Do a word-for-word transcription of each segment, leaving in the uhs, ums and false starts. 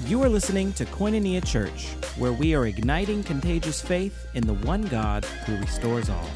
You are listening to Koinonia Church, where we are igniting contagious faith in the one God who restores all.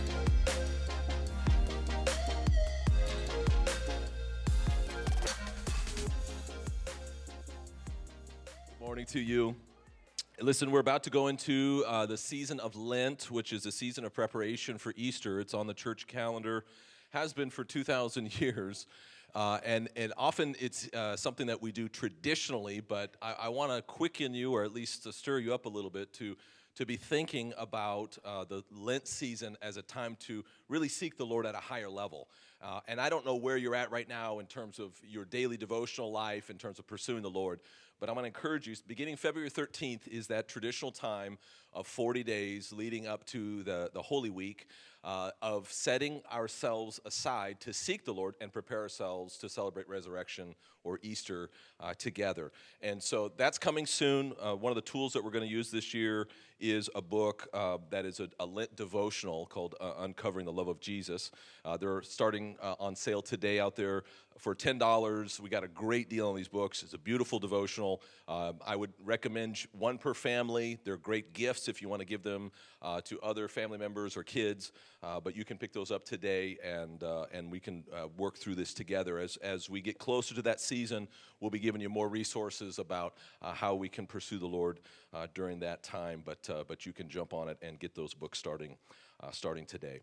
Morning to you. Listen, we're about to go into uh, the season of Lent, which is a season of preparation for Easter. It's on the church calendar, has been for two thousand years. Uh, and, and often it's uh, something that we do traditionally, but I, I want to quicken you, or at least to stir you up a little bit, to, to be thinking about uh, the Lent season as a time to really seek the Lord at a higher level. Uh, and I don't know where you're at right now in terms of your daily devotional life, in terms of pursuing the Lord, but I'm going to encourage you, beginning February thirteenth is that traditional time of forty days leading up to the, the Holy Week, uh, of setting ourselves aside to seek the Lord and prepare ourselves to celebrate resurrection or Easter uh, together. And so that's coming soon. Uh, one of the tools that we're going to use this year is a book uh, that is a, a Lent devotional called uh, Uncovering the Love of Jesus. Uh, they're starting uh, on sale today out there for ten dollars. We got a great deal on these books. It's a beautiful devotional. Uh, I would recommend one per family. They're great gifts if you want to give them uh, to other family members or kids. Uh, but you can pick those up today, and uh, and we can uh, work through this together. As as we get closer to that season, we'll be giving you more resources about uh, how we can pursue the Lord uh, during that time. But uh, but you can jump on it and get those books starting uh, starting today.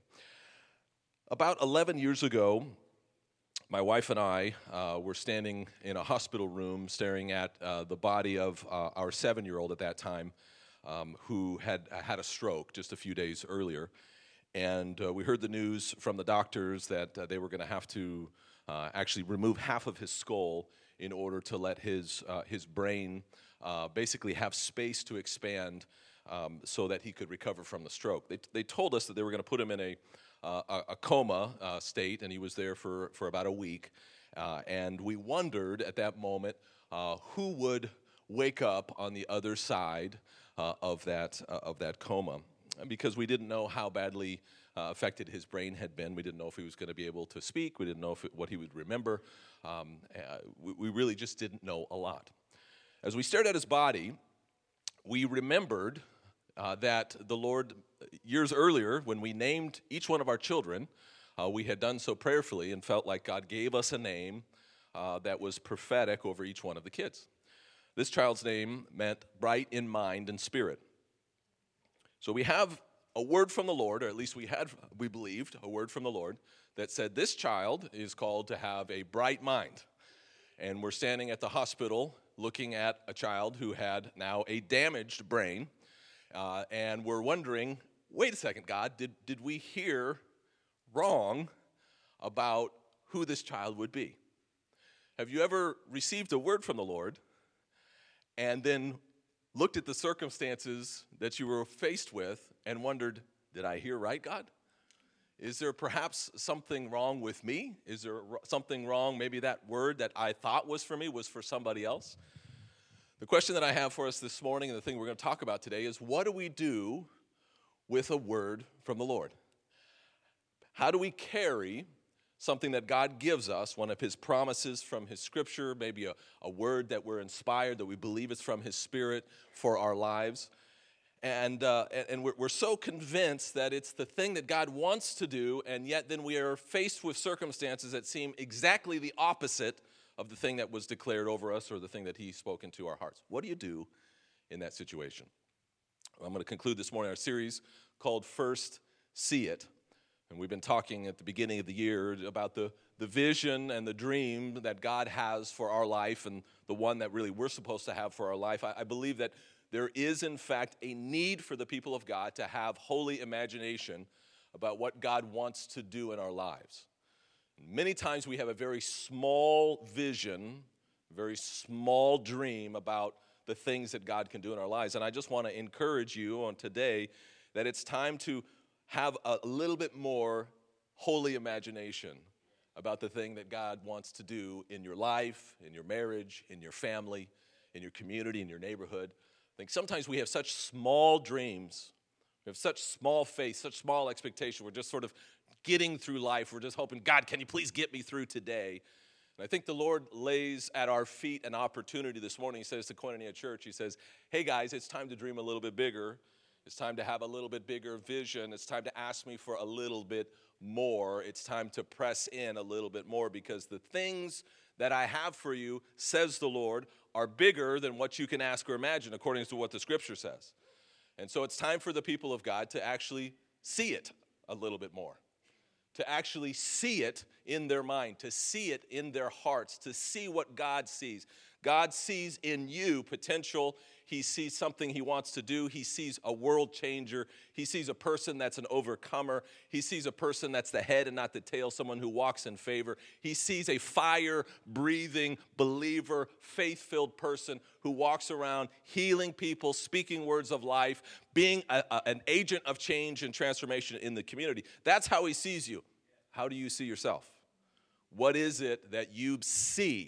About eleven years ago, my wife and I uh, were standing in a hospital room staring at uh, the body of uh, our seven-year-old at that time, um, who had had a stroke just a few days earlier. And uh, we heard the news from the doctors that uh, they were going to have to uh, actually remove half of his skull in order to let his uh, his brain uh, basically have space to expand um, so that he could recover from the stroke. They, they told us that they were going to put him in a uh, a, a coma uh, state, and he was there for, for about a week. Uh, and we wondered at that moment uh, who would wake up on the other side uh, of that uh, of that coma. Because we didn't know how badly uh, affected his brain had been. We didn't know if he was going to be able to speak. We didn't know if it, what he would remember. Um, uh, we, we really just didn't know a lot. As we stared at his body, we remembered uh, that the Lord, years earlier, when we named each one of our children, uh, we had done so prayerfully and felt like God gave us a name uh, that was prophetic over each one of the kids. This child's name meant bright in mind and spirit. So we have a word from the Lord, or at least we had, we believed, a word from the Lord that said this child is called to have a bright mind. And we're standing at the hospital looking at a child who had now a damaged brain, uh, and we're wondering, wait a second, God, did, did we hear wrong about who this child would be? Have you ever received a word from the Lord and then looked at the circumstances that you were faced with and wondered, did I hear right, God? Is there perhaps something wrong with me? Is there something wrong, maybe that word that I thought was for me was for somebody else? The question that I have for us this morning, and the thing we're going to talk about today, is what do we do with a word from the Lord? How do we carry something that God gives us, one of his promises from his scripture, maybe a, a word that we're inspired, that we believe is from his spirit for our lives. And uh, and we're, we're so convinced that it's the thing that God wants to do, and yet then we are faced with circumstances that seem exactly the opposite of the thing that was declared over us or the thing that he spoke into our hearts. What do you do in that situation? Well, I'm going to conclude this morning our series called First See It. And we've been talking at the beginning of the year about the, the vision and the dream that God has for our life and the one that really we're supposed to have for our life. I, I believe that there is, in fact, a need for the people of God to have holy imagination about what God wants to do in our lives. Many times we have a very small vision, very small dream about the things that God can do in our lives. And I just want to encourage you on today that it's time to have a little bit more holy imagination about the thing that God wants to do in your life, in your marriage, in your family, in your community, in your neighborhood. I think sometimes we have such small dreams, we have such small faith, such small expectation. We're just sort of getting through life. We're just hoping, God, can you please get me through today? And I think the Lord lays at our feet an opportunity this morning. He says to Koinonia Church, he says, hey guys, it's time to dream a little bit bigger. It's time to have a little bit bigger vision. It's time to ask me for a little bit more. It's time to press in a little bit more, because the things that I have for you, says the Lord, are bigger than what you can ask or imagine, according to what the scripture says. And so it's time for the people of God to actually see it a little bit more. To actually see it in their mind, to see it in their hearts, to see what God sees. God sees in you potential. He sees something he wants to do. He sees a world changer. He sees a person that's an overcomer. He sees a person that's the head and not the tail, someone who walks in favor. He sees a fire-breathing, believer, faith-filled person who walks around healing people, speaking words of life, being a, a, an agent of change and transformation in the community. That's how he sees you. How do you see yourself? What is it that you see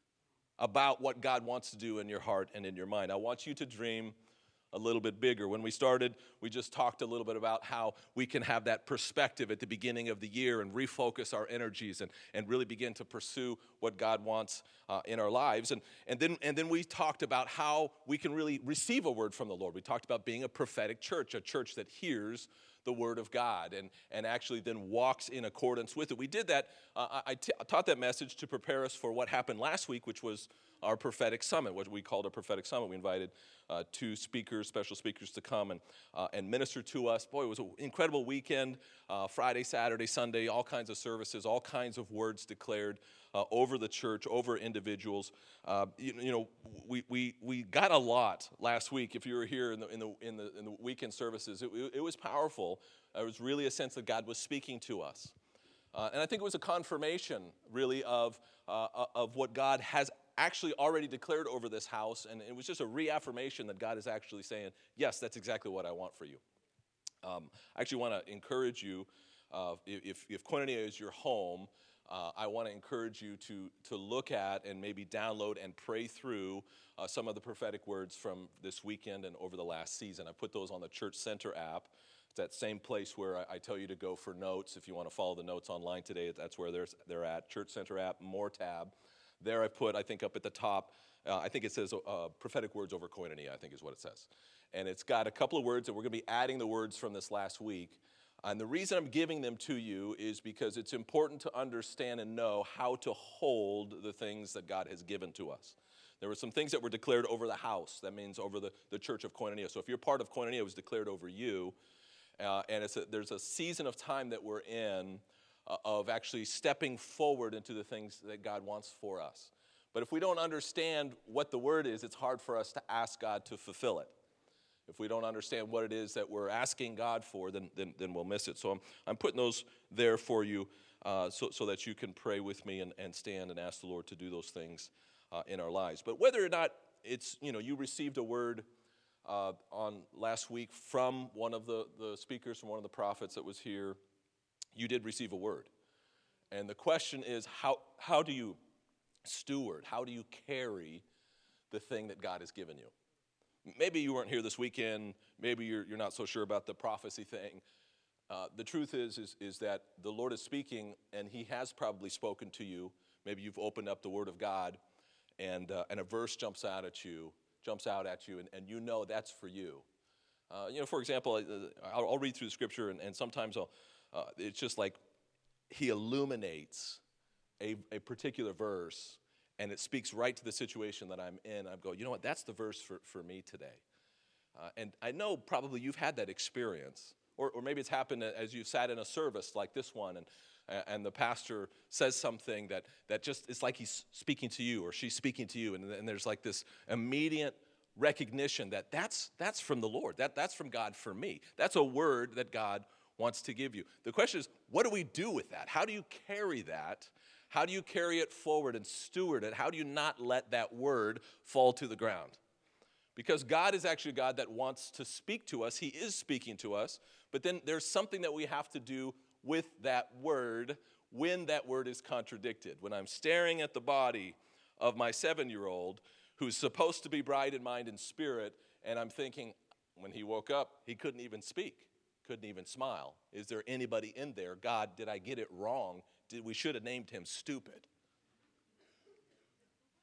about what God wants to do in your heart and in your mind? I want you to dream a little bit bigger. When we started, we just talked a little bit about how we can have that perspective at the beginning of the year and refocus our energies and, and really begin to pursue what God wants uh, in our lives. And, and, then, and then we talked about how we can really receive a word from the Lord. We talked about being a prophetic church, a church that hears the word of God and, and actually then walks in accordance with it. We did that, uh, I t- taught that message to prepare us for what happened last week, which was our prophetic summit, what we called a prophetic summit. We invited uh, two speakers, special speakers to come and, uh, and minister to us. Boy, it was an incredible weekend, uh, Friday, Saturday, Sunday, all kinds of services, all kinds of words declared uh, over the church, over individuals. Uh, you, you know, we, we, we got a lot last week. If you were here in the, in the, in the, in the weekend services, it, it was powerful. It was really a sense that God was speaking to us. Uh, and I think it was a confirmation, really, of, uh, of what God has actually already declared over this house, and it was just a reaffirmation that God is actually saying, yes, that's exactly what I want for you. Um, I actually want to encourage you, uh, if, if Koinonia is your home, uh, I want to encourage you to, to look at and maybe download and pray through uh, some of the prophetic words from this weekend and over the last season. I put those on the Church Center app. It's that same place where I, I tell you to go for notes. If you want to follow the notes online today, that's where they're, they're at, Church Center app, More tab. There I put, I think up at the top, uh, I think it says uh, prophetic words over Koinonia, I think is what it says. And it's got a couple of words, and we're going to be adding the words from this last week. And the reason I'm giving them to you is because it's important to understand and know how to hold the things that God has given to us. There were some things that were declared over the house. That means over the, the church of Koinonia. So if you're part of Koinonia, it was declared over you. Uh, and it's a, there's a season of time that we're in uh, of actually stepping forward into the things that God wants for us. But if we don't understand what the word is, it's hard for us to ask God to fulfill it. If we don't understand what it is that we're asking God for, then then, then we'll miss it. So I'm, I'm putting those there for you uh, so, so that you can pray with me and, and stand and ask the Lord to do those things uh, in our lives. But whether or not it's, you know, you received a word uh, on last week from one of the, the speakers, from one of the prophets that was here, you did receive a word. And the question is, how how do you steward, how do you carry the thing that God has given you? Maybe you weren't here this weekend. Maybe you're, you're not so sure about the prophecy thing. Uh, the truth is, is, is that the Lord is speaking, and he has probably spoken to you. Maybe you've opened up the Word of God, and uh, and a verse jumps out at you, jumps out at you, and, and you know that's for you. Uh, you know, for example, I'll, I'll read through the Scripture, and, and sometimes I'll, uh, it's just like he illuminates a, a particular verse, and it speaks right to the situation that I'm in. I go, you know what, that's the verse for, for me today. Uh, and I know probably you've had that experience. Or, or maybe it's happened as you've sat in a service like this one, and and the pastor says something that, that just, it's like he's speaking to you, or she's speaking to you, and, and there's like this immediate recognition that that's, that's from the Lord. That, that's from God for me. That's a word that God wants to give you. The question is, what do we do with that? How do you carry that? How do you carry it forward and steward it? How do you not let that word fall to the ground? Because God is actually a God that wants to speak to us. He is speaking to us. But then there's something that we have to do with that word when that word is contradicted. When I'm staring at the body of my seven-year-old who's supposed to be bright in mind and spirit, and I'm thinking, when he woke up, he couldn't even speak, couldn't even smile. Is there anybody in there? God, did I get it wrong? Did, we should have named him stupid.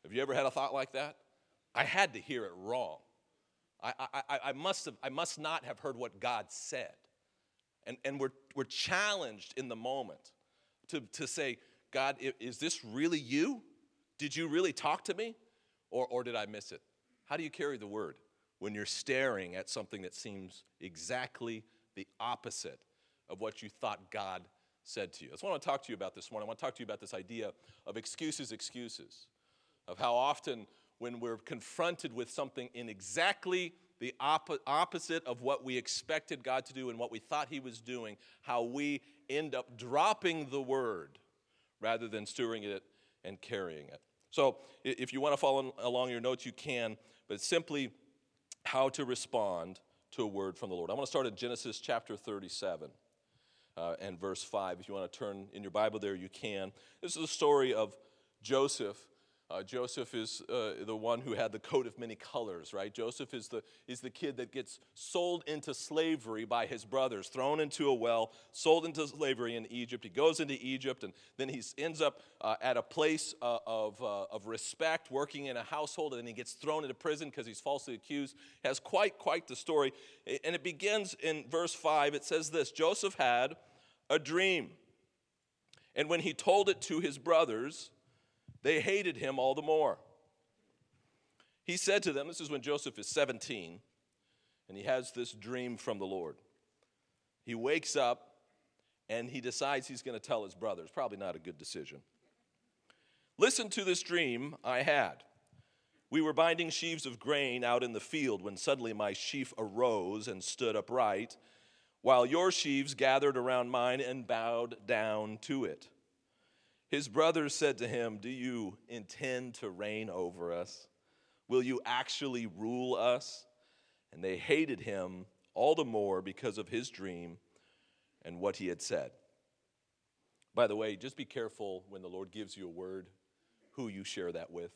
Have you ever had a thought like that? I had to hear it wrong. I, I, I, must have, I must not have heard what God said. And, and we're, we're challenged in the moment to, to say, God, is this really you? Did you really talk to me? Or, or did I miss it? How do you carry the word when you're staring at something that seems exactly the opposite of what you thought God said to you? That's what I want to talk to you about this morning. I want to talk to you about this idea of excuses, excuses, of how often when we're confronted with something in exactly the op- opposite of what we expected God to do and what we thought he was doing, how we end up dropping the word rather than stewarding it and carrying it. So if you want to follow along your notes, you can, but it's simply how to respond to a word from the Lord. I want to start at Genesis chapter thirty-seven uh, and verse five. If you want to turn in your Bible there, you can. This is the story of Joseph. Uh, Joseph is uh, the one who had the coat of many colors, right? Joseph is the, is the kid that gets sold into slavery by his brothers, thrown into a well, sold into slavery in Egypt. He goes into Egypt, and then he ends up uh, at a place uh, of, uh, of respect, working in a household, and then he gets thrown into prison because he's falsely accused. Has quite, quite the story. And it begins in verse five. It says this: Joseph had a dream, and when he told it to his brothers, they hated him all the more. He said to them, this is when Joseph is seventeen, and he has this dream from the Lord. He wakes up, and he decides he's going to tell his brothers. Probably not a good decision. Listen to this dream I had. We were binding sheaves of grain out in the field when suddenly my sheaf arose and stood upright, while your sheaves gathered around mine and bowed down to it. His brothers said to him, do you intend to reign over us? Will you actually rule us? And they hated him all the more because of his dream and what he had said. By the way, just be careful when the Lord gives you a word, who you share that with.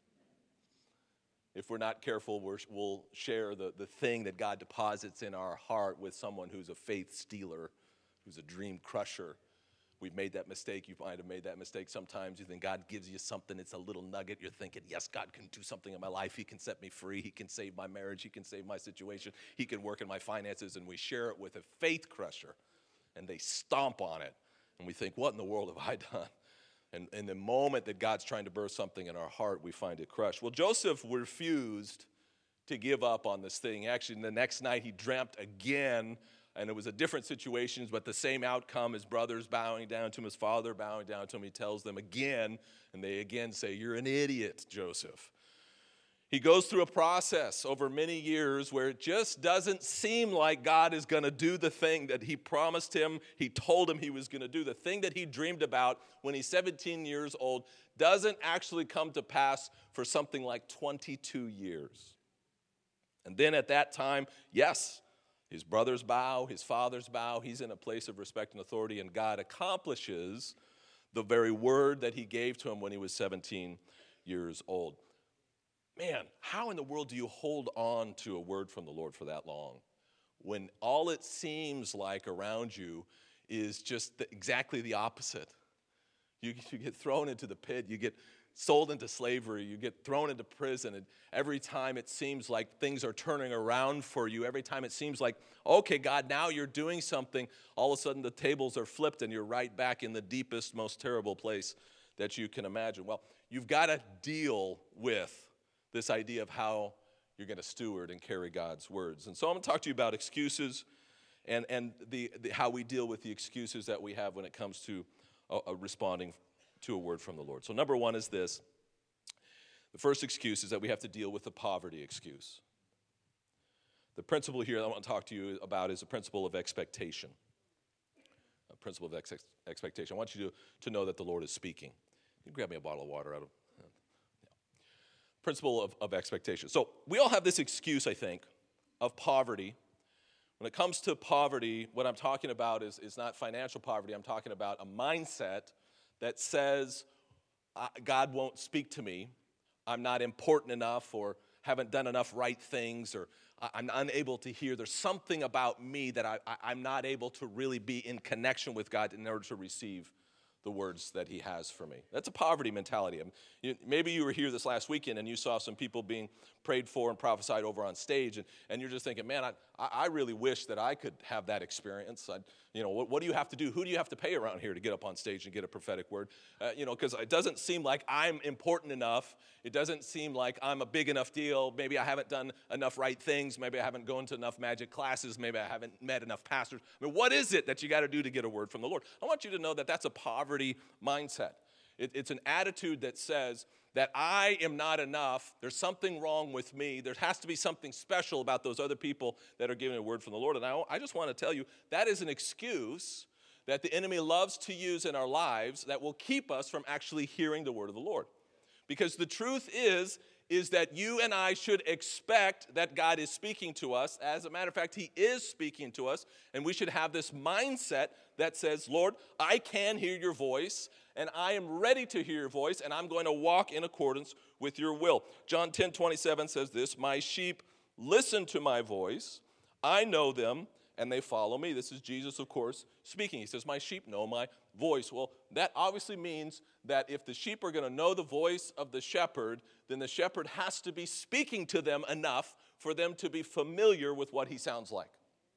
If we're not careful, we're, we'll share the, the thing that God deposits in our heart with someone who's a faith stealer, who's a dream crusher. We've made that mistake. You might have made that mistake sometimes. You think God gives you something. It's a little nugget. You're thinking, yes, God can do something in my life. He can set me free. He can save my marriage. He can save my situation. He can work in my finances. And we share it with a faith crusher. And they stomp on it. And we think, what in the world have I done? And in the moment that God's trying to birth something in our heart, we find it crushed. Well, Joseph refused to give up on this thing. Actually, the next night he dreamt again. And it was a different situation, but the same outcome. His brothers bowing down to him, his father bowing down to him. He tells them again, and they again say, you're an idiot, Joseph. He goes through a process over many years where it just doesn't seem like God is going to do the thing that he promised him, he told him he was going to do. The thing that he dreamed about when he's seventeen years old doesn't actually come to pass for something like twenty-two years. And then at that time, yes, his brothers bow, his fathers bow. He's in a place of respect and authority, and God accomplishes the very word that he gave to him when he was seventeen years old. Man, how in the world do you hold on to a word from the Lord for that long when all it seems like around you is just the, exactly the opposite? You, you get thrown into the pit, you get sold into slavery, you get thrown into prison, and every time it seems like things are turning around for you, every time it seems like, okay, God, now you're doing something, all of a sudden the tables are flipped and you're right back in the deepest, most terrible place that you can imagine. Well, you've got to deal with this idea of how you're going to steward and carry God's words. And so I'm going to talk to you about excuses and, and the, the, how we deal with the excuses that we have when it comes to uh, uh, responding to a word from the Lord. So number one is this. The first excuse is that we have to deal with the poverty excuse. The principle here that I want to talk to you about is the principle of expectation. A principle of ex- expectation. I want you to, to know that the Lord is speaking. You can grab me a bottle of water out of yeah. Principle of, of expectation. So we all have this excuse, I think, of poverty. When it comes to poverty, what I'm talking about is, is not financial poverty. I'm talking about a mindset that says, God won't speak to me, I'm not important enough, or haven't done enough right things, or I'm unable to hear. There's something about me that I, I, I'm not able to really be in connection with God in order to receive the words that he has for me. That's a poverty mentality. You, maybe you were here this last weekend and you saw some people being prayed for and prophesied over on stage, and, and you're just thinking, man, I, I really wish that I could have that experience. I, you know, what, what do you have to do? Who do you have to pay around here to get up on stage and get a prophetic word? Uh, you know, because it doesn't seem like I'm important enough. It doesn't seem like I'm a big enough deal. Maybe I haven't done enough right things. Maybe I haven't gone to enough magic classes. Maybe I haven't met enough pastors. I mean, what is it that you got to do to get a word from the Lord? I want you to know that that's a poverty mindset. It, it's an attitude that says that I am not enough. There's something wrong with me. There has to be something special about those other people that are giving a word from the Lord. And I, I just want to tell you, that is an excuse that the enemy loves to use in our lives that will keep us from actually hearing the word of the Lord. Because the truth is, is that you and I should expect that God is speaking to us. As a matter of fact, he is speaking to us, and we should have this mindset that says, Lord, I can hear your voice, and I am ready to hear your voice, and I'm going to walk in accordance with your will. John ten twenty-seven says this, my sheep listen to my voice, I know them, and they follow me. This is Jesus, of course, speaking. He says, my sheep know my voice. Well, that obviously means that if the sheep are going to know the voice of the shepherd, then the shepherd has to be speaking to them enough for them to be familiar with what he sounds like.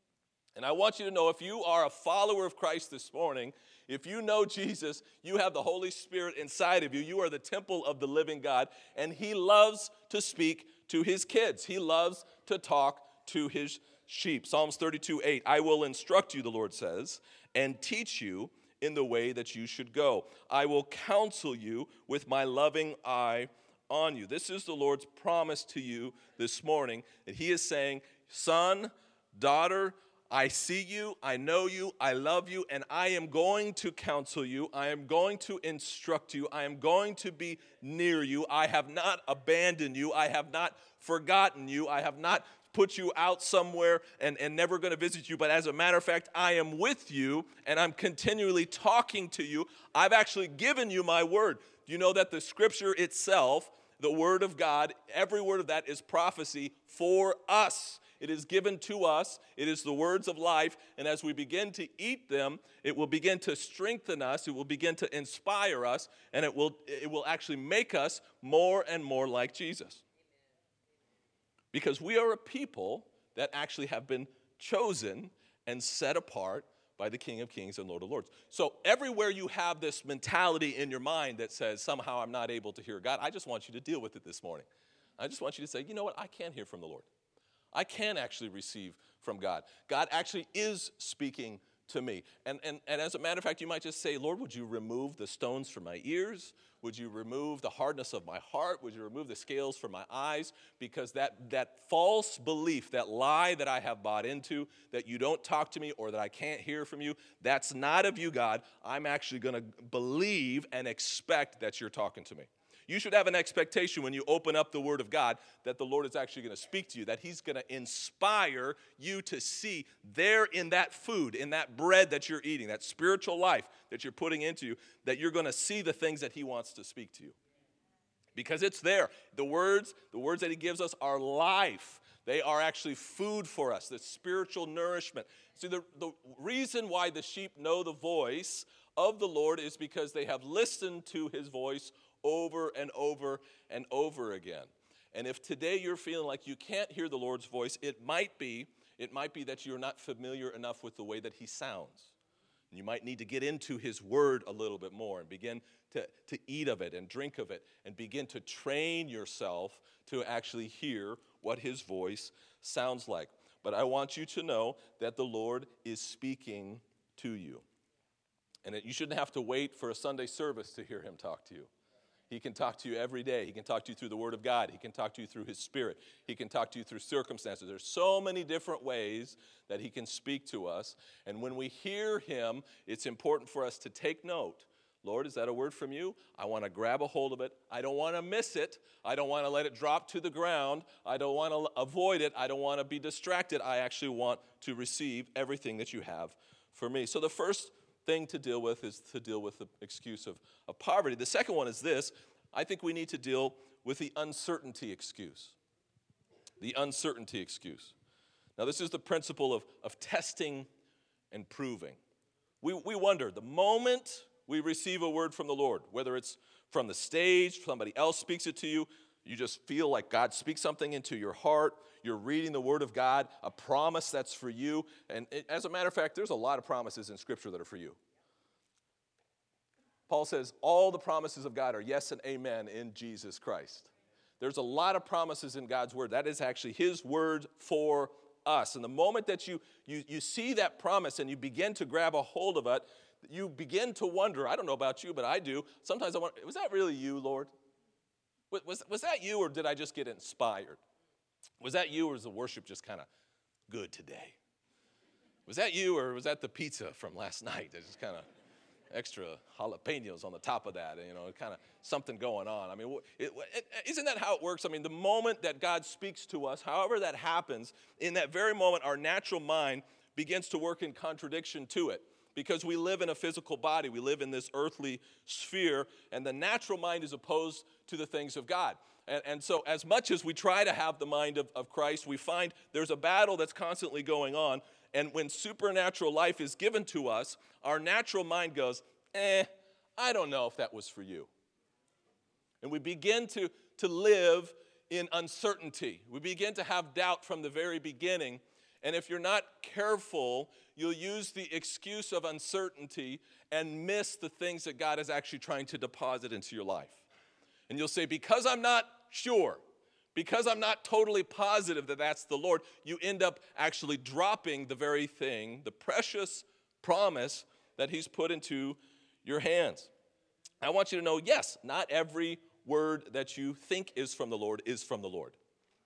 And I want you to know, if you are a follower of Christ this morning, if you know Jesus, you have the Holy Spirit inside of you. You are the temple of the living God, and he loves to speak to his kids. He loves to talk to his sheep. Psalms thirty-two eight, I will instruct you, the Lord says, and teach you in the way that you should go. I will counsel you with my loving eye on you. This is the Lord's promise to you this morning, that he is saying, son, daughter, I see you, I know you, I love you, and I am going to counsel you. I am going to instruct you. I am going to be near you. I have not abandoned you. I have not forgotten you. I have not put you out somewhere and, and never going to visit you. But as a matter of fact, I am with you, and I'm continually talking to you. I've actually given you my word. Do you know that the scripture itself, the word of God, every word of that is prophecy for us. It is given to us. It is the words of life. And as we begin to eat them, it will begin to strengthen us. It will begin to inspire us. And it will, it will actually make us more and more like Jesus. Because we are a people that actually have been chosen and set apart by the King of Kings and Lord of Lords. So everywhere you have this mentality in your mind that says, somehow I'm not able to hear God, I just want you to deal with it this morning. I just want you to say, you know what, I can hear from the Lord. I can actually receive from God. God actually is speaking to me. And, and, and as a matter of fact, you might just say, Lord, would you remove the stones from my ears? Would you remove the hardness of my heart? Would you remove the scales from my eyes? Because that, that false belief, that lie that I have bought into, that you don't talk to me or that I can't hear from you, that's not of you, God. I'm actually going to believe and expect that you're talking to me. You should have an expectation when you open up the Word of God that the Lord is actually going to speak to you, that he's going to inspire you to see there in that food, in that bread that you're eating, that spiritual life that you're putting into you, that you're going to see the things that he wants to speak to you. Because it's there. The words, the words that he gives us are life. They are actually food for us, the spiritual nourishment. See, the, the reason why the sheep know the voice of the Lord is because they have listened to his voice over and over and over again. And if today you're feeling like you can't hear the Lord's voice, it might be, it might be that you're not familiar enough with the way that he sounds. And you might need to get into his word a little bit more and begin to, to eat of it and drink of it and begin to train yourself to actually hear what his voice sounds like. But I want you to know that the Lord is speaking to you. And that you shouldn't have to wait for a Sunday service to hear him talk to you. He can talk to you every day. He can talk to you through the Word of God. He can talk to you through his Spirit. He can talk to you through circumstances. There's so many different ways that he can speak to us. And when we hear him, it's important for us to take note. Lord, is that a word from you? I want to grab a hold of it. I don't want to miss it. I don't want to let it drop to the ground. I don't want to avoid it. I don't want to be distracted. I actually want to receive everything that you have for me. So the first thing to deal with is to deal with the excuse of, of poverty. The second one is this. I think we need to deal with the uncertainty excuse. The uncertainty excuse. Now, this is the principle of, of testing and proving. We, we wonder, the moment we receive a word from the Lord, whether it's from the stage, somebody else speaks it to you, you just feel like God speaks something into your heart, you're reading the Word of God, a promise that's for you. And it, as a matter of fact, there's a lot of promises in Scripture that are for you. Paul says all the promises of God are yes and amen in Jesus Christ. There's a lot of promises in God's Word. That is actually His Word for us. And the moment that you, you, you see that promise and you begin to grab a hold of it, you begin to wonder, I don't know about you, but I do. Sometimes I wonder, was that really you, Lord? Was, was that you, or did I just get inspired? Was that you, or is the worship just kind of good today? Was that you, or was that the pizza from last night? There's just kind of extra jalapenos on the top of that, you know, kind of something going on. I mean, it, it, isn't that how it works? I mean, the moment that God speaks to us, however that happens, in that very moment, our natural mind begins to work in contradiction to it. Because we live in a physical body. We live in this earthly sphere, and the natural mind is opposed to the things of God. And, and so as much as we try to have the mind of, of Christ, we find there's a battle that's constantly going on. And when supernatural life is given to us, our natural mind goes, eh, I don't know if that was for you. And we begin to, to live in uncertainty. We begin to have doubt from the very beginning. And if you're not careful, you'll use the excuse of uncertainty and miss the things that God is actually trying to deposit into your life. And you'll say, because I'm not sure, because I'm not totally positive that that's the Lord, you end up actually dropping the very thing, the precious promise that He's put into your hands. I want you to know, yes, not every word that you think is from the Lord is from the Lord.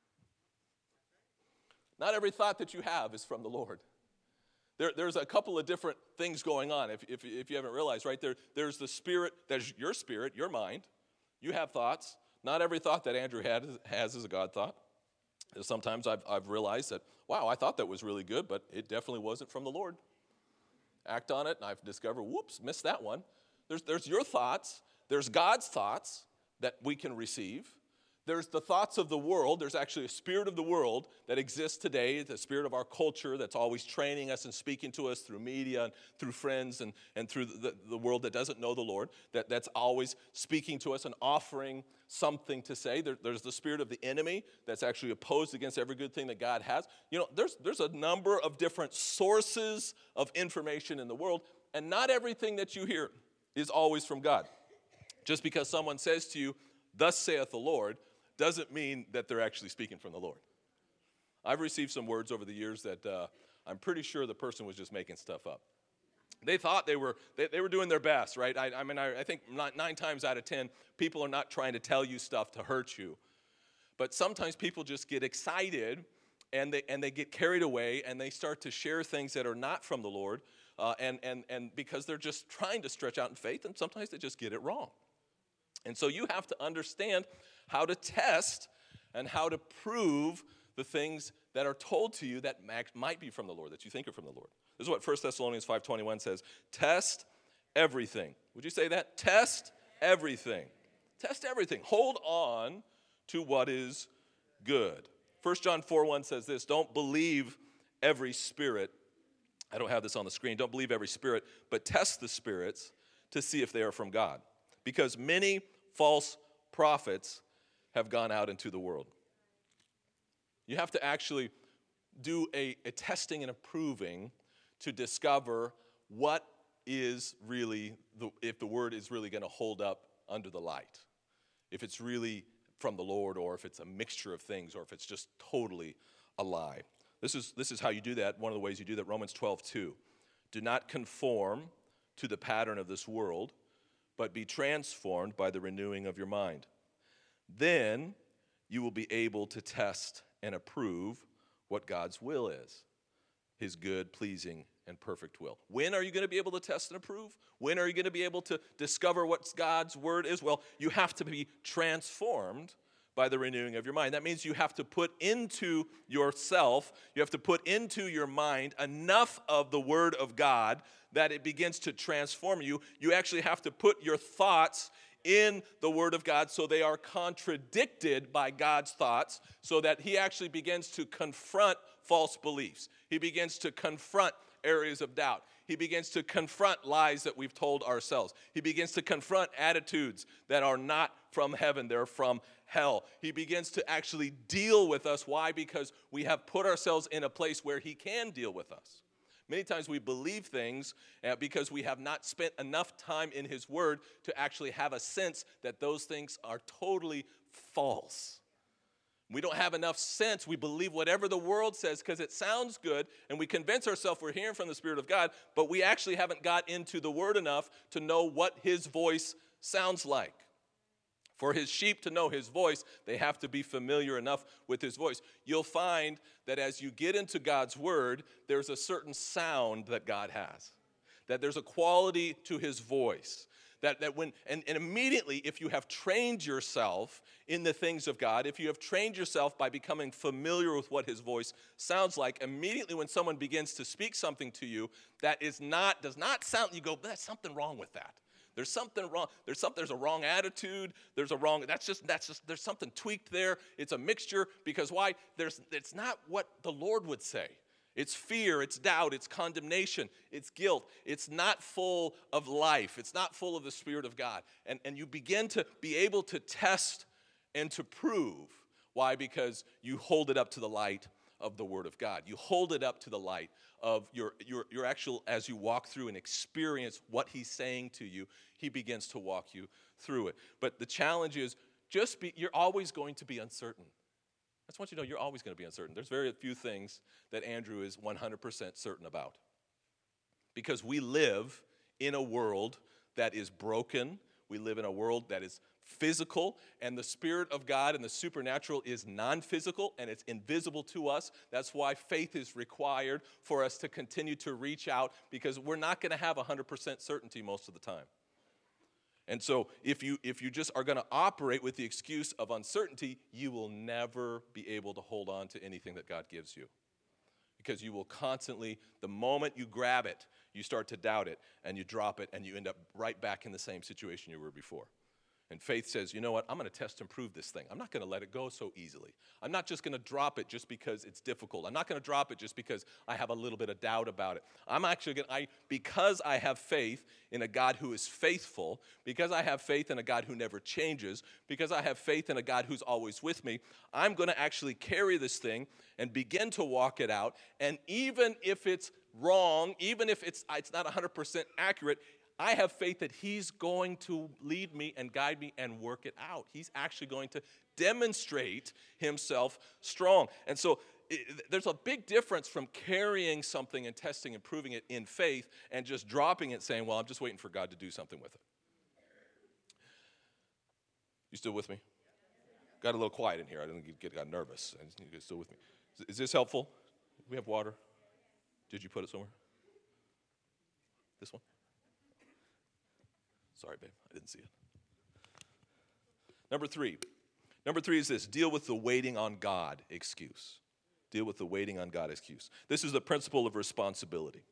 Not every thought that you have is from the Lord. There, there's a couple of different things going on, if, if, if you haven't realized, right? There, there's the spirit, there's your spirit, your mind. You have thoughts. Not every thought that Andrew had, has is a God thought. Sometimes I've, I've realized that, wow, I thought that was really good, but it definitely wasn't from the Lord. Act on it, and I've discovered, whoops, missed that one. There's, there's your thoughts. There's God's thoughts that we can receive. There's the thoughts of the world. There's actually a spirit of the world that exists today, the spirit of our culture that's always training us and speaking to us through media and through friends and, and through the, the world that doesn't know the Lord, that, that's always speaking to us and offering something to say. There, there's the spirit of the enemy that's actually opposed against every good thing that God has. You know, there's, there's a number of different sources of information in the world, and not everything that you hear is always from God. Just because someone says to you, thus saith the Lord, doesn't mean that they're actually speaking from the Lord. I've received some words over the years that uh, I'm pretty sure the person was just making stuff up. They thought they were they, they were doing their best, right? I, I mean, I, I think not, nine times out of ten, people are not trying to tell you stuff to hurt you. But sometimes people just get excited, and they and they get carried away, and they start to share things that are not from the Lord, uh, and, and, and because they're just trying to stretch out in faith, and sometimes they just get it wrong. And so you have to understand how to test and how to prove the things that are told to you that might be from the Lord, that you think are from the Lord. This is what First Thessalonians five twenty-one says. Test everything. Would you say that? Test everything. Test everything. Hold on to what is good. First John four one says this. Don't believe every spirit. I don't have this on the screen. Don't believe every spirit, but test the spirits to see if they are from God. Because many false prophets have gone out into the world. You have to actually do a, a testing and a proving to discover what is really, the, if the word is really going to hold up under the light. If it's really from the Lord, or if it's a mixture of things, or if it's just totally a lie. This is, this is how you do that. One of the ways you do that, Romans twelve two. Do not conform to the pattern of this world, but be transformed by the renewing of your mind. Then you will be able to test and approve what God's will is, his good, pleasing, and perfect will. When are you going to be able to test and approve? When are you going to be able to discover what God's word is? Well, you have to be transformed by the renewing of your mind. That means you have to put into yourself, you have to put into your mind enough of the word of God that it begins to transform you. You actually have to put your thoughts in the word of God so they are contradicted by God's thoughts, so that he actually begins to confront false beliefs. He begins to confront areas of doubt. He begins to confront lies that we've told ourselves. He begins to confront attitudes that are not from heaven, they're from hell. He begins to actually deal with us. Why? Because we have put ourselves in a place where he can deal with us. Many times we believe things uh, because we have not spent enough time in his word to actually have a sense that those things are totally false. We don't have enough sense. We believe whatever the world says because it sounds good, and we convince ourselves we're hearing from the Spirit of God, but we actually haven't got into the word enough to know what his voice sounds like. For his sheep to know his voice, they have to be familiar enough with his voice. You'll find that as you get into God's word, there's a certain sound that God has, that there's a quality to his voice. That, that when and, and immediately, if you have trained yourself in the things of God, if you have trained yourself by becoming familiar with what his voice sounds like, immediately when someone begins to speak something to you that is not does not sound, you go, there's something wrong with that. There's something wrong. There's something. There's a wrong attitude. There's a wrong. That's just. That's just. There's something tweaked there. It's a mixture because why? There's. It's not what the Lord would say. It's fear. It's doubt. It's condemnation. It's guilt. It's not full of life. It's not full of the Spirit of God. And and you begin to be able to test and to prove. Why? Because you hold it up to the light of the Word of God. You hold it up to the light of your, your, your actual, as you walk through and experience what he's saying to you, he begins to walk you through it. But the challenge is, just be, you're always going to be uncertain. I just want you to know you're always going to be uncertain. There's very few things that Andrew is one hundred percent certain about. Because we live in a world that is broken. We live in a world that is physical, and the Spirit of God and the supernatural is non-physical, and it's invisible to us. That's why faith is required for us to continue to reach out, because we're not going to have one hundred percent certainty most of the time. And so if you if you just are going to operate with the excuse of uncertainty, you will never be able to hold on to anything that God gives you. Because you will constantly, the moment you grab it, you start to doubt it, and you drop it, and you end up right back in the same situation you were before. And faith says, you know what, I'm going to test and prove this thing. I'm not going to let it go so easily. I'm not just going to drop it just because it's difficult. I'm not going to drop it just because I have a little bit of doubt about it. I'm actually going to, I, because I have faith in a God who is faithful, because I have faith in a God who never changes, because I have faith in a God who's always with me, I'm going to actually carry this thing and begin to walk it out. And even if it's wrong, even if it's, it's not one hundred percent accurate, I have faith that he's going to lead me and guide me and work it out. He's actually going to demonstrate himself strong. And so it, there's a big difference from carrying something and testing and proving it in faith and just dropping it saying, well, I'm just waiting for God to do something with it. You still with me? Got a little quiet in here. I didn't get got nervous. You guys still with me? Is, is this helpful? Do we have water? Did you put it somewhere? This one? Sorry, babe, I didn't see it. Number three. Number three is this: deal with the waiting on God excuse. Deal with the waiting on God excuse. This is the principle of responsibility.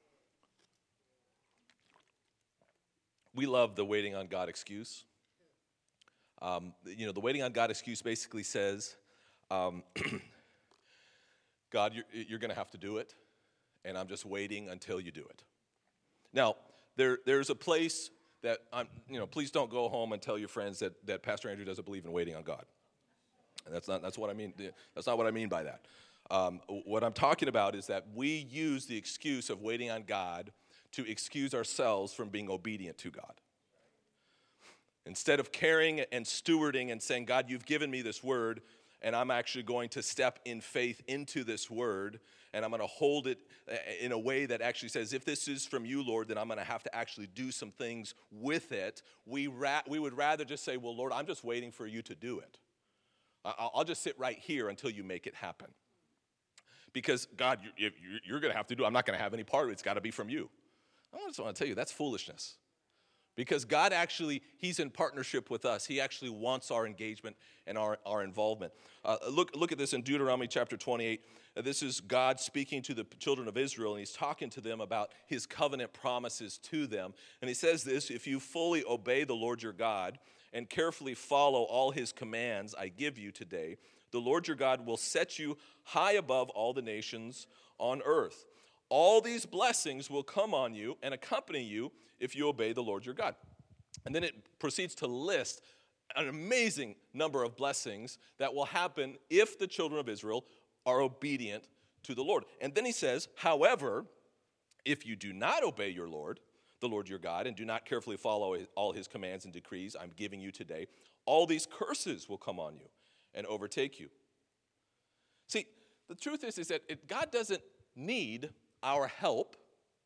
We love the waiting on God excuse. Um, you know, the waiting on God excuse basically says, um, God, you're, you're going to have to do it, and I'm just waiting until you do it. Now, there there's a place that, I'm, you know, please don't go home and tell your friends that, that Pastor Andrew doesn't believe in waiting on God. And that's not that's what I mean. That's not what I mean by that. Um, what I'm talking about is that we use the excuse of waiting on God to excuse ourselves from being obedient to God. Instead of caring and stewarding and saying, God, you've given me this word, and I'm actually going to step in faith into this word, and I'm going to hold it in a way that actually says, if this is from you, Lord, then I'm going to have to actually do some things with it. We ra- we would rather just say, well, Lord, I'm just waiting for you to do it. I'll just sit right here until you make it happen. Because, God, you're going to have to do it. I'm not going to have any part of it. It's got to be from you. I just want to tell you, that's foolishness. Because God actually, he's in partnership with us. He actually wants our engagement and our, our involvement. Uh, look, look at this in Deuteronomy chapter twenty-eight. Uh, this is God speaking to the children of Israel, and he's talking to them about his covenant promises to them. And he says this: if you fully obey the Lord your God and carefully follow all his commands I give you today, the Lord your God will set you high above all the nations on earth. All these blessings will come on you and accompany you if you obey the Lord your God. And then it proceeds to list an amazing number of blessings that will happen if the children of Israel are obedient to the Lord. And then he says, however, if you do not obey your Lord, the Lord your God, and do not carefully follow all his commands and decrees I'm giving you today, all these curses will come on you and overtake you. See, the truth is, is that it, God doesn't need our help.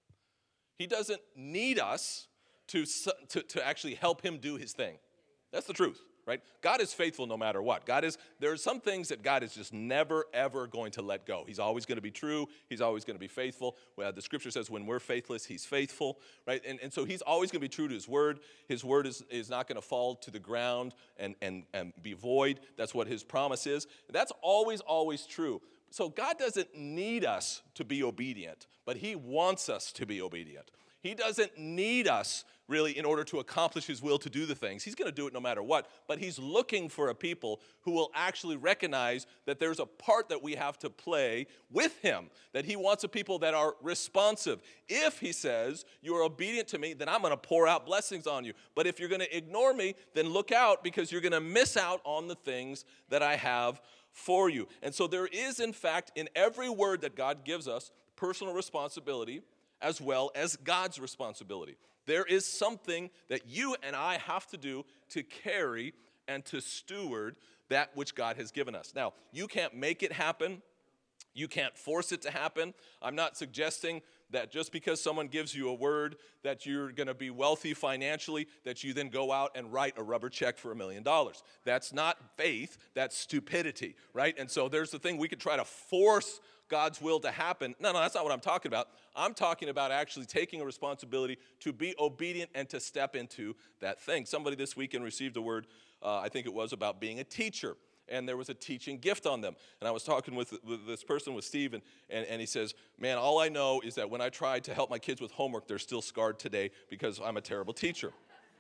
He doesn't need us to, to, to actually help him do his thing. That's the truth, right? God is faithful no matter what. God is, there are some things that God is just never, ever going to let go. He's always going to be true. He's always going to be faithful. Well, the scripture says when we're faithless, he's faithful, right? And, and so he's always going to be true to his word. His word is, is not going to fall to the ground and, and, and be void. That's what his promise is. That's always, always true. So God doesn't need us to be obedient, but he wants us to be obedient. He doesn't need us, really, in order to accomplish his will to do the things. He's going to do it no matter what, but he's looking for a people who will actually recognize that there's a part that we have to play with him, that he wants a people that are responsive. If, he says, you are obedient to me, then I'm going to pour out blessings on you. But if you're going to ignore me, then look out, because you're going to miss out on the things that I have for you. And so there is, in fact, in every word that God gives us, personal responsibility as well as God's responsibility. There is something that you and I have to do to carry and to steward that which God has given us. Now, you can't make it happen. You can't force it to happen. I'm not suggesting that just because someone gives you a word that you're going to be wealthy financially, that you then go out and write a rubber check for a million dollars. That's not faith, that's stupidity, right? And so there's the thing, we could try to force God's will to happen. No, no, that's not what I'm talking about. I'm talking about actually taking a responsibility to be obedient and to step into that thing. Somebody this weekend received a word, uh, I think it was, about being a teacher. And there was a teaching gift on them. And I was talking with, with this person, with Steve, and, and, and he says, man, all I know is that when I tried to help my kids with homework, they're still scarred today because I'm a terrible teacher.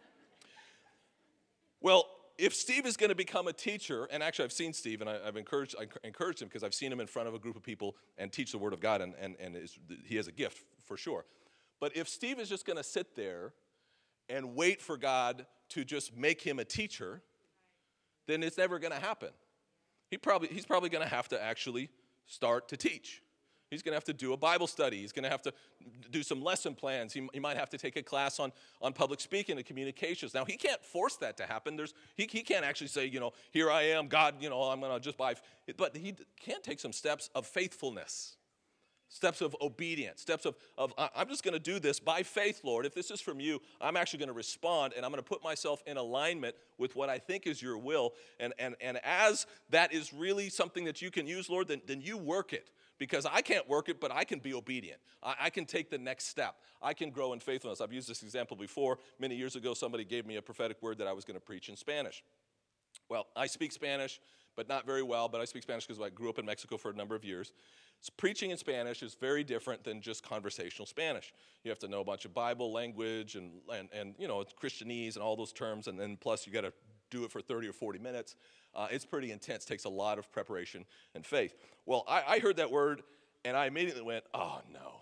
Well, if Steve is going to become a teacher, and actually I've seen Steve, and I, I've encouraged, I encouraged him because I've seen him in front of a group of people and teach the Word of God, and, and, and is, he has a gift for sure. But if Steve is just going to sit there and wait for God to just make him a teacher, then it's never going to happen. He probably, he's probably going to have to actually start to teach. He's going to have to do a Bible study. He's going to have to do some lesson plans. He, he might have to take a class on, on public speaking and communications. Now, he can't force that to happen. There's, he, he can't actually say, you know, here I am, God, you know, I'm going to just buy. But he can take some steps of faithfulness, steps of obedience, steps of, of I'm just going to do this by faith, Lord. If this is from you, I'm actually going to respond, and I'm going to put myself in alignment with what I think is your will. And, and, and as that is really something that you can use, Lord, then, then you work it. Because I can't work it, but I can be obedient. I, I can take the next step. I can grow in faithfulness. I've used this example before. Many years ago, somebody gave me a prophetic word that I was going to preach in Spanish. Well, I speak Spanish, but not very well, but I speak Spanish because I grew up in Mexico for a number of years. So preaching in Spanish is very different than just conversational Spanish. You have to know a bunch of Bible language and, and, and you know, Christianese and all those terms, and then plus you got to do it for thirty or forty minutes. Uh, it's pretty intense. Takes a lot of preparation and faith. Well, I, I heard that word, and I immediately went, oh, no.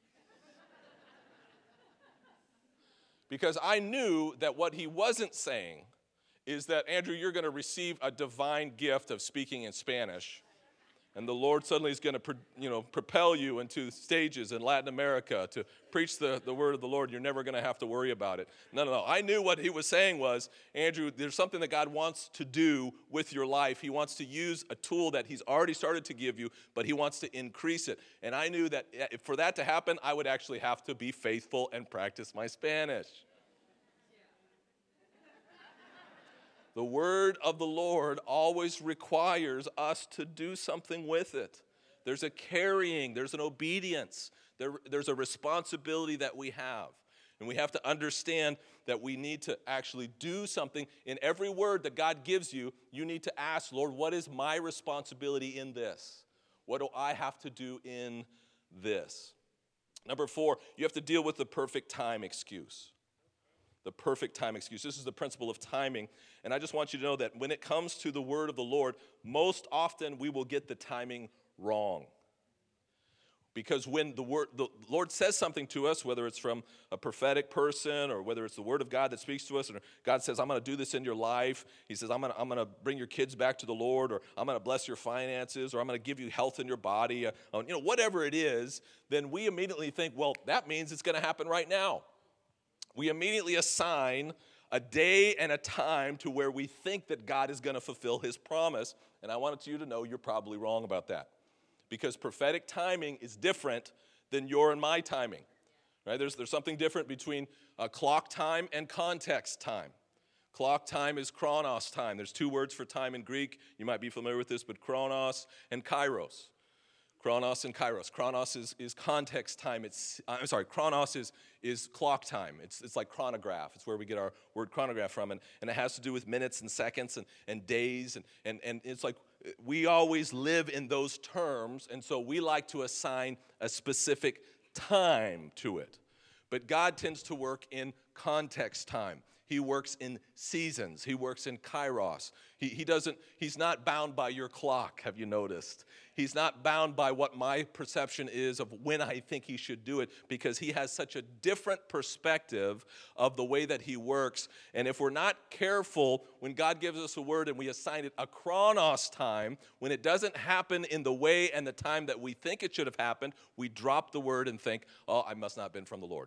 Because I knew that what he wasn't saying is that, Andrew, you're going to receive a divine gift of speaking in Spanish, and the Lord suddenly is going to, you know, propel you into stages in Latin America to preach the, the word of the Lord. You're never going to have to worry about it. No, no, no. I knew what he was saying was, Andrew, there's something that God wants to do with your life. He wants to use a tool that he's already started to give you, but he wants to increase it. And I knew that for that to happen, I would actually have to be faithful and practice my Spanish. The word of the Lord always requires us to do something with it. There's a carrying, there's an obedience, there, there's a responsibility that we have. And we have to understand that we need to actually do something. In every word that God gives you, you need to ask, Lord, what is my responsibility in this? What do I have to do in this? Number four, you have to deal with the perfect time excuse. The perfect time excuse. This is the principle of timing. And I just want you to know that when it comes to the word of the Lord, most often we will get the timing wrong. Because when the word, the Lord says something to us, whether it's from a prophetic person or whether it's the word of God that speaks to us, and God says, I'm going to do this in your life. He says, I'm going to, I'm going to bring your kids back to the Lord, or I'm going to bless your finances, or I'm going to give you health in your body, uh, you know, whatever it is, then we immediately think, well, that means it's going to happen right now. We immediately assign a day and a time to where we think that God is going to fulfill his promise. And I wanted you to know you're probably wrong about that. Because prophetic timing is different than your and my timing. Right? There's, there's something different between uh, clock time and context time. Clock time is chronos time. There's two words for time in Greek. You might be familiar with this, but chronos and kairos. Chronos and kairos. Chronos is, is context time. It's I'm sorry, chronos is, is clock time. It's, it's like chronograph. It's where we get our word chronograph from. And, and it has to do with minutes and seconds and, and days. And, and, and it's like we always live in those terms, and so we like to assign a specific time to it. But God tends to work in context time. He works in seasons. He works in kairos. He, he doesn't, he's not bound by your clock, have you noticed? He's not bound by what my perception is of when I think he should do it, because he has such a different perspective of the way that he works. And if we're not careful, when God gives us a word and we assign it a chronos time, when it doesn't happen in the way and the time that we think it should have happened, we drop the word and think, oh, I must not have been from the Lord.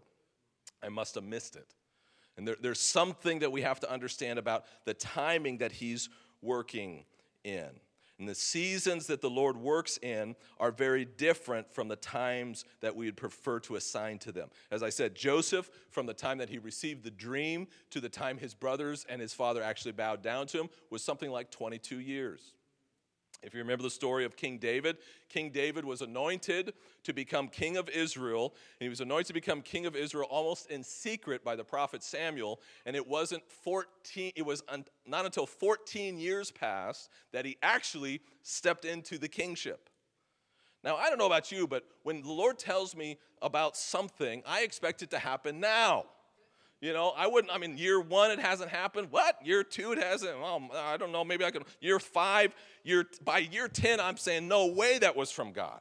I must have missed it. And there, there's something that we have to understand about the timing that he's working in. And the seasons that the Lord works in are very different from the times that we would prefer to assign to them. As I said, Joseph, from the time that he received the dream to the time his brothers and his father actually bowed down to him, was something like twenty-two years. If you remember the story of King David, King David was anointed to become king of Israel, and he was anointed to become king of Israel almost in secret by the prophet Samuel, and it wasn't fourteen, it was un, not until fourteen years passed that he actually stepped into the kingship. Now, I don't know about you, but when the Lord tells me about something, I expect it to happen now. You know, I wouldn't, I mean, year one, it hasn't happened. What? Year two, it hasn't. Well, I don't know, maybe I can. Year five, year, by year ten, I'm saying, no way that was from God.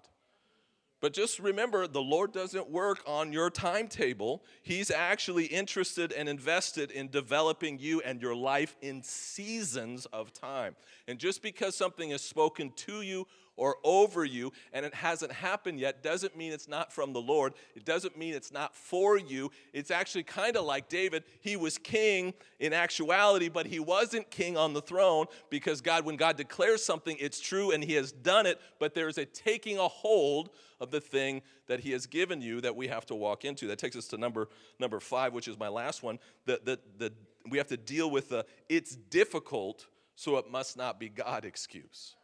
But just remember, the Lord doesn't work on your timetable. He's actually interested and invested in developing you and your life in seasons of time. And just because something is spoken to you or over you and it hasn't happened yet doesn't mean it's not from the Lord. It doesn't mean it's not for you. It's actually kind of like David. He was king in actuality, but he wasn't king on the throne, because God, when God declares something, it's true and he has done it, but there's a taking a hold of the thing that he has given you that we have to walk into. That takes us to number number five, which is my last one. The, the, the, we have to deal with the it's difficult, so it must not be God excuse.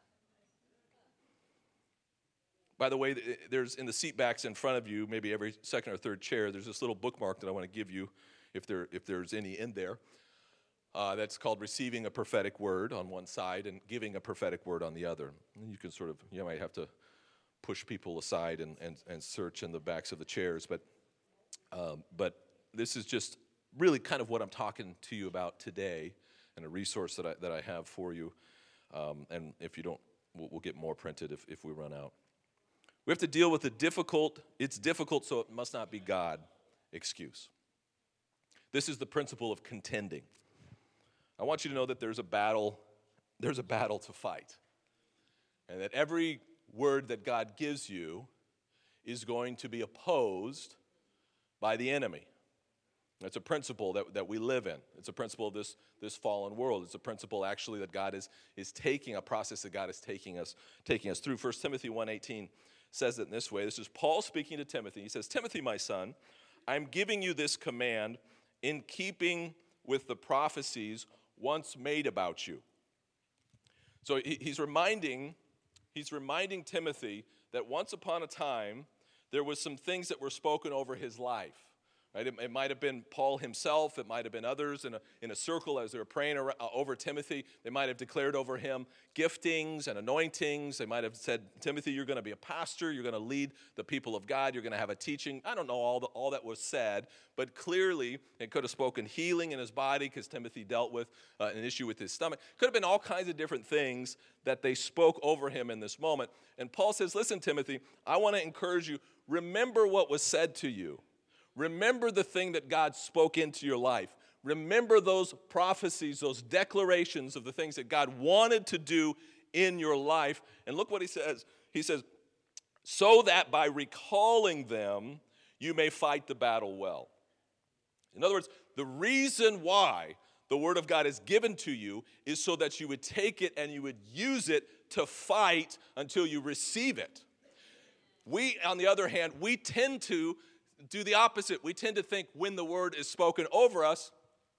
By the way, there's in the seat backs in front of you, maybe every second or third chair, there's this little bookmark that I want to give you, if there if there's any in there. Uh, that's called receiving a prophetic word on one side and giving a prophetic word on the other. And you can sort of, you might have to push people aside and, and, and search in the backs of the chairs. But um, but this is just really kind of what I'm talking to you about today, and a resource that I that I have for you. Um, and if you don't, we'll, we'll get more printed if, if we run out. We have to deal with the difficult, it's difficult, so it must not be God excuse. This is the principle of contending. I want you to know that there's a battle, there's a battle to fight. And that every word that God gives you is going to be opposed by the enemy. It's a principle that, that we live in. It's a principle of this, this fallen world. It's a principle actually that God is, is taking, a process that God is taking us, taking us through. First Timothy one eighteen says it in this way. This is Paul speaking to Timothy. He says, Timothy, my son, I'm giving you this command in keeping with the prophecies once made about you. So he's reminding, he's reminding Timothy that once upon a time, there was some things that were spoken over his life. Right? It, it might have been Paul himself. It might have been others in a, in a circle as they were praying ar- uh, over Timothy. They might have declared over him giftings and anointings. They might have said, Timothy, you're going to be a pastor. You're going to lead the people of God. You're going to have a teaching. I don't know all, the, all that was said, but clearly it could have spoken healing in his body because Timothy dealt with uh, an issue with his stomach. Could have been all kinds of different things that they spoke over him in this moment. And Paul says, listen, Timothy, I want to encourage you. Remember what was said to you. Remember the thing that God spoke into your life. Remember those prophecies, those declarations of the things that God wanted to do in your life. And look what he says. He says, so that by recalling them, you may fight the battle well. In other words, the reason why the word of God is given to you is so that you would take it and you would use it to fight until you receive it. We, on the other hand, we tend to do the opposite. We tend to think when the word is spoken over us,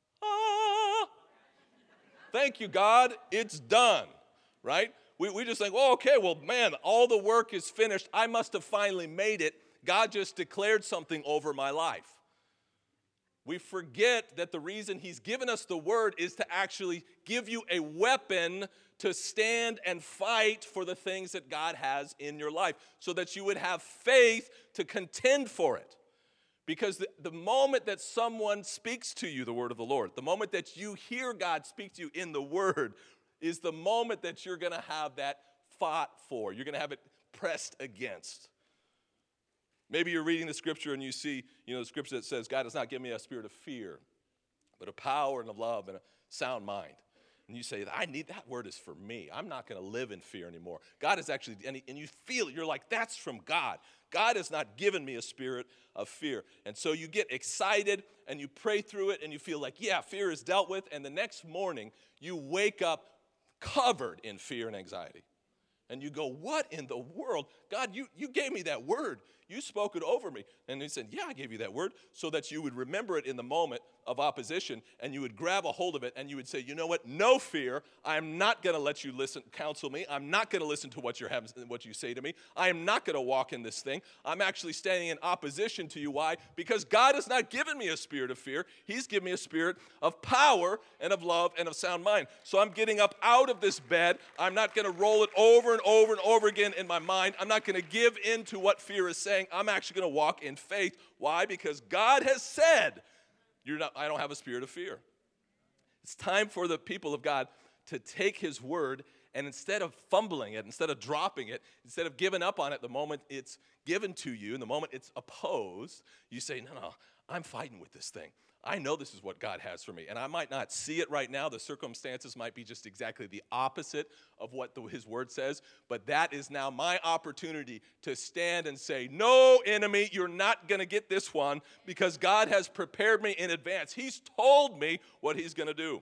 ah, thank you, God, it's done, right? We, we just think, oh, okay, well, man, all the work is finished. I must have finally made it. God just declared something over my life. We forget that the reason he's given us the word is to actually give you a weapon to stand and fight for the things that God has in your life so that you would have faith to contend for it. Because the, the moment that someone speaks to you the word of the Lord, the moment that you hear God speak to you in the word, is the moment that you're going to have that fought for. You're going to have it pressed against. Maybe you're reading the scripture and you see, you know, the scripture that says, God has not given me a spirit of fear, but of power and of love and a sound mind. And you say, I need, that word is for me. I'm not going to live in fear anymore. God is actually, and, he, and you feel it. You're like, that's from God. God has not given me a spirit of fear. And so you get excited and you pray through it and you feel like, yeah, fear is dealt with. And the next morning you wake up covered in fear and anxiety. And you go, what in the world? God, you, you gave me that word. You spoke it over me. And he said, yeah, I gave you that word so that you would remember it in the moment of opposition and you would grab a hold of it and you would say, you know what? No fear. I'm not going to let you listen, counsel me. I'm not going to listen to what, you're having, what you say to me. I am not going to walk in this thing. I'm actually standing in opposition to you. Why? Because God has not given me a spirit of fear. He's given me a spirit of power and of love and of sound mind. So I'm getting up out of this bed. I'm not going to roll it over and over and over again in my mind. I'm not going to give in to what fear is saying. I'm actually going to walk in faith. Why? Because God has said, You're not, I don't have a spirit of fear. It's time for the people of God to take his word and instead of fumbling it, instead of dropping it, instead of giving up on it the moment it's given to you, and the moment it's opposed, you say, no, no, I'm fighting with this thing. I know this is what God has for me, and I might not see it right now. The circumstances might be just exactly the opposite of what the, his word says, but that is now my opportunity to stand and say, no, enemy, you're not going to get this one because God has prepared me in advance. He's told me what he's going to do.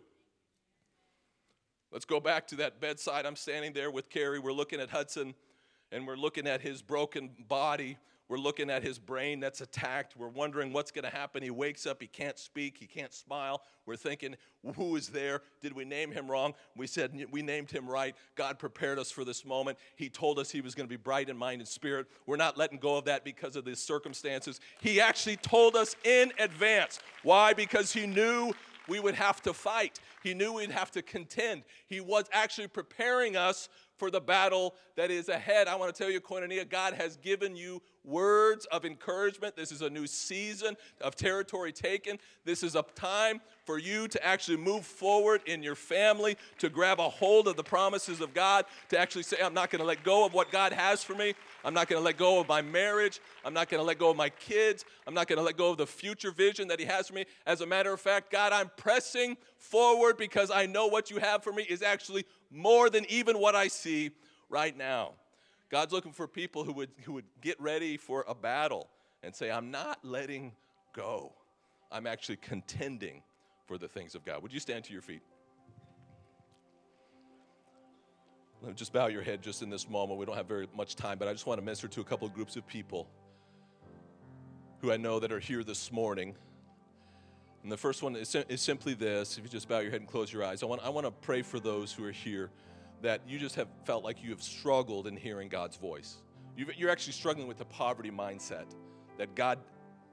Let's go back to that bedside. I'm standing there with Carrie. We're looking at Hudson, and we're looking at his broken body. We're looking at his brain that's attacked. We're wondering what's going to happen. He wakes up. He can't speak. He can't smile. We're thinking, who is there? Did we name him wrong? We said we named him right. God prepared us for this moment. He told us he was going to be bright in mind and spirit. We're not letting go of that because of the circumstances. He actually told us in advance. Why? Because he knew we would have to fight. He knew we'd have to contend. He was actually preparing us for the battle that is ahead. I want to tell you, Koinonia, God has given you words of encouragement. This is a new season of territory taken. This is a time for you to actually move forward in your family, to grab a hold of the promises of God, to actually say, I'm not going to let go of what God has for me. I'm not going to let go of my marriage. I'm not going to let go of my kids. I'm not going to let go of the future vision that he has for me. As a matter of fact, God, I'm pressing forward because I know what you have for me is actually more than even what I see right now. God's looking for people who would who would get ready for a battle and say, I'm not letting go. I'm actually contending for the things of God. Would you stand to your feet? Let me just bow your head just in this moment. We don't have very much time, but I just want to minister to a couple of groups of people who I know that are here this morning. And the first one is, is simply this. If you just bow your head and close your eyes, I want, I want to pray for those who are here that you just have felt like you have struggled in hearing God's voice. You've, you're actually struggling with the poverty mindset, that God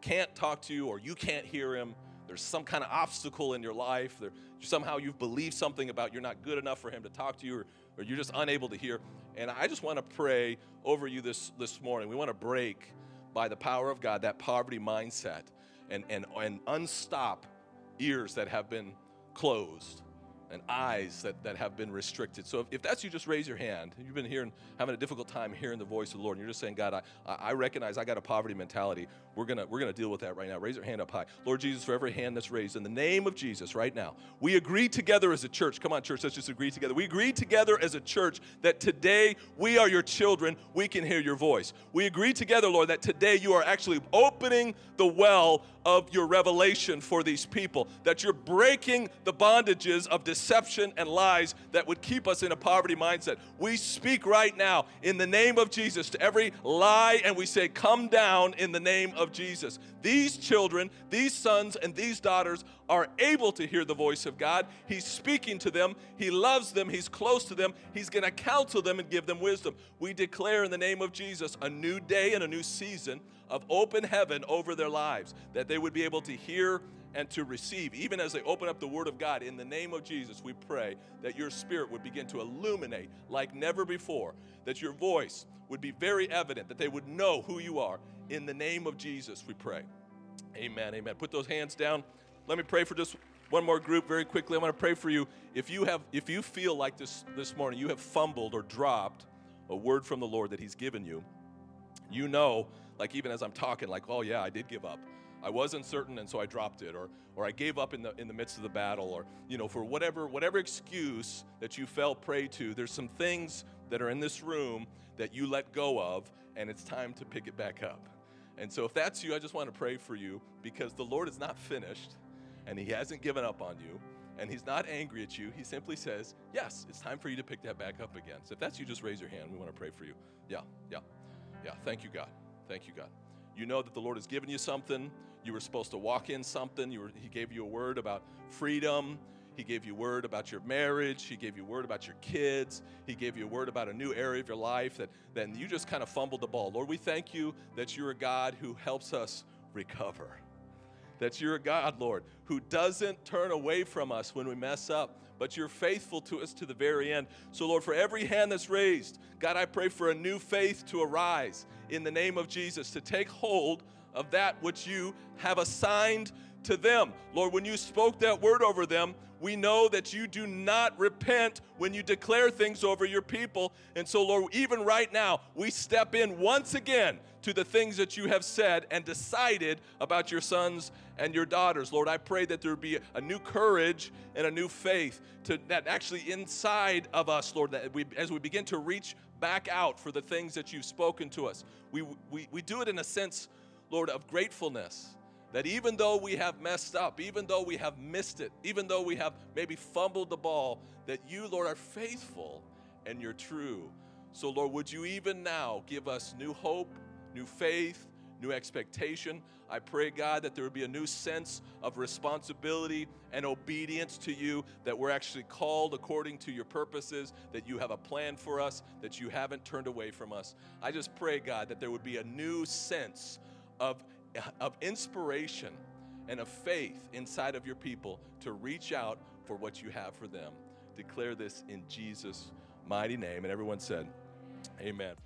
can't talk to you or you can't hear him. There's some kind of obstacle in your life. There, somehow you've believed something about you're not good enough for him to talk to you, or, or you're just unable to hear. And I just want to pray over you this, this morning. We want to break, by the power of God, that poverty mindset and, and, and unstop ears that have been closed and eyes that, that have been restricted. So if, if that's you, just raise your hand. You've been hearing, having a difficult time hearing the voice of the Lord, and you're just saying, God, I, I recognize I got a poverty mentality. We're gonna we're gonna deal with that right now. Raise your hand up high. Lord Jesus, for every hand that's raised, in the name of Jesus right now, we agree together as a church. Come on, church, let's just agree together. We agree together as a church that today we are your children. We can hear your voice. We agree together, Lord, that today you are actually opening the well of your revelation for these people, that you're breaking the bondages of deception and lies that would keep us in a poverty mindset. We speak right now in the name of Jesus to every lie, and we say, come down in the name of Jesus. These children, these sons and these daughters are able to hear the voice of God. He's speaking to them. He loves them. He's close to them. He's going to counsel them and give them wisdom. We declare in the name of Jesus a new day and a new season of open heaven over their lives, that they would be able to hear and to receive. Even as they open up the Word of God, in the name of Jesus, we pray that your Spirit would begin to illuminate like never before, that your voice would be very evident, that they would know who you are. In the name of Jesus, we pray. Amen, amen. Put those hands down. Let me pray for just one more group very quickly. I want to pray for you. If you have, if you feel like this this morning, you have fumbled or dropped a word from the Lord that He's given you, you know, like even as I'm talking, like, oh yeah, I did give up. I wasn't certain, and so I dropped it, or or I gave up in the in the midst of the battle, or you know, for whatever whatever excuse that you fell prey to. There's some things that are in this room that you let go of, and it's time to pick it back up. And so if that's you, I just want to pray for you, because the Lord is not finished, and He hasn't given up on you, and He's not angry at you. He simply says, yes, it's time for you to pick that back up again. So if that's you, just raise your hand. We want to pray for you. Yeah, yeah, yeah. Thank you, God. Thank you, God. You know that the Lord has given you something. You were supposed to walk in something. You were, He gave you a word about freedom. He gave you a word about your marriage. He gave you a word about your kids. He gave you a word about a new area of your life that then you just kind of fumbled the ball. Lord, we thank you that you're a God who helps us recover. That you're a God, Lord, who doesn't turn away from us when we mess up, but you're faithful to us to the very end. So, Lord, for every hand that's raised, God, I pray for a new faith to arise in the name of Jesus, to take hold of that which you have assigned to them. Lord, when you spoke that word over them, we know that you do not repent when you declare things over your people. And so, Lord, even right now, we step in once again to the things that you have said and decided about your sons and your daughters. Lord, I pray that there would be a new courage and a new faith to that actually inside of us, Lord, that we, as we begin to reach back out for the things that you've spoken to us, we, we, we do it in a sense, Lord, of gratefulness. That even though we have messed up, even though we have missed it, even though we have maybe fumbled the ball, that you, Lord, are faithful and you're true. So, Lord, would you even now give us new hope, new faith, new expectation? I pray, God, that there would be a new sense of responsibility and obedience to you, that we're actually called according to your purposes, that you have a plan for us, that you haven't turned away from us. I just pray, God, that there would be a new sense of of inspiration and of faith inside of your people to reach out for what you have for them. Declare this in Jesus' mighty name. And everyone said, amen.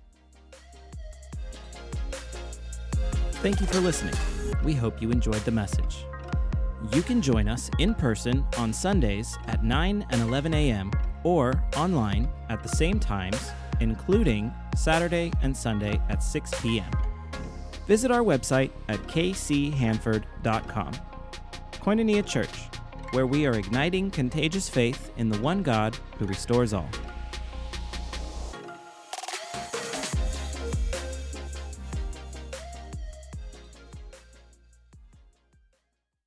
Thank you for listening. We hope you enjoyed the message. You can join us in person on Sundays at nine and eleven a.m. or online at the same times, including Saturday and Sunday at six p.m. Visit our website at k c hanford dot com. Koinonia Church, where we are igniting contagious faith in the one God who restores all.